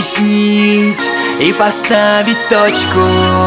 объяснить и поставить точку.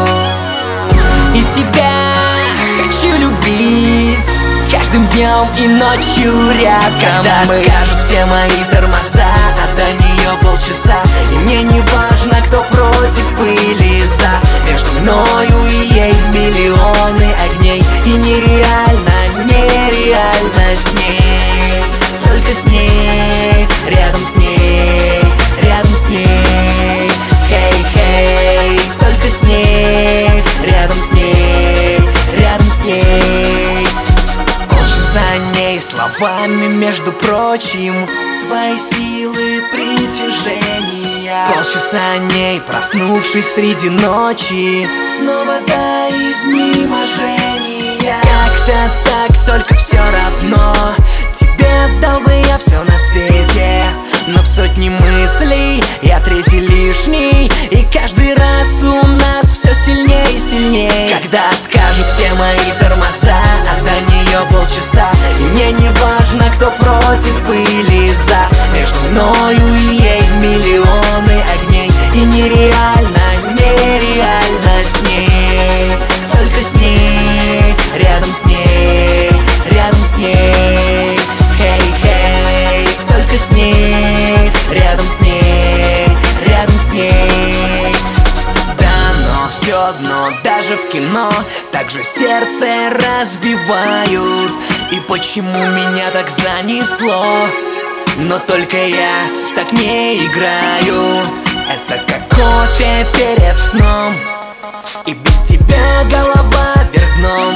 И тебя хочу любить каждым днем и ночью рядом. Когда откажут все мои тормоза, а до нее полчаса, и мне не важно, кто против или за. Между мною и ей миллионы огней, и нереально, нереально с ней, только с ней, рядом с ней, рядом с ней. Хей, хей, только с ней, рядом с ней, рядом с ней. Полчаса ней словами, между прочим, твои силы притяжения. Полчаса ней, проснувшись среди ночи, снова до изнеможения. Как-то так, только все равно тебе отдал бы я все на свете. Но в сотне мыслей я третий лишний, и каждый раз у нас все сильнее и сильнее. Когда откажут все мои тормоза, а до нее полчаса, и мне не важно, кто против или за. Между мною и ей миллионы огней, и нереально, нереально с ней, только с ней, рядом с ней, рядом с ней. Хей, хей, только с ней, рядом с ней, рядом с ней. Да, но все одно, даже в кино так же сердце разбивают. И почему меня так занесло? Но только я так не играю. Это как кофе перед сном, и без тебя голова вверх дном.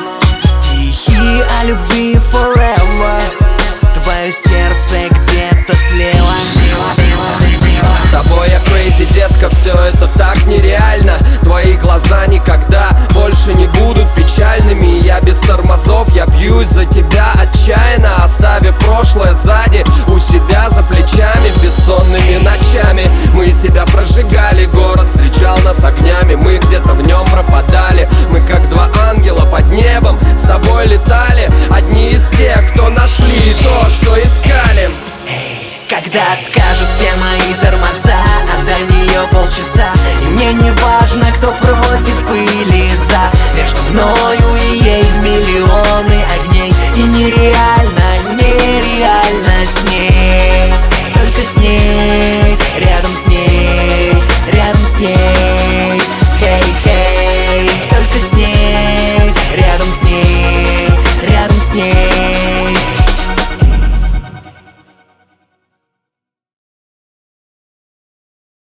Стихи о любви forever, твое сердце где-то слева. С тобой я crazy, детка, все это так нереально. Твои глаза никогда больше не будут печальными. Я без тормозов, я бьюсь за тебя отчаянно, оставив прошлое сзади, у себя за плечами. Бессонными ночами мы себя прожигали, город встречал нас огнями, мы где-то в нем пропадали. Мы как два ангела под небом с тобой летали, одни из тех, кто нашли то, что искали. Когда откажут все мои тормоза, а до нее полчаса, и мне не важно, кто против или за. Между мною и ей миллионы огней, и нереально, нереально с ней.